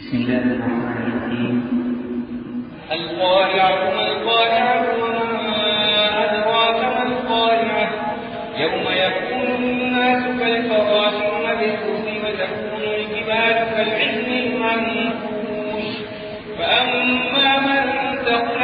بسم الله الرحمن الرحيم. القارعة ما القارعة وما أدراك ما القارعة يوم يكون الناس كالفراش المبثوث وتكون الجبال كالعهن المنفوش فأما من ثقلت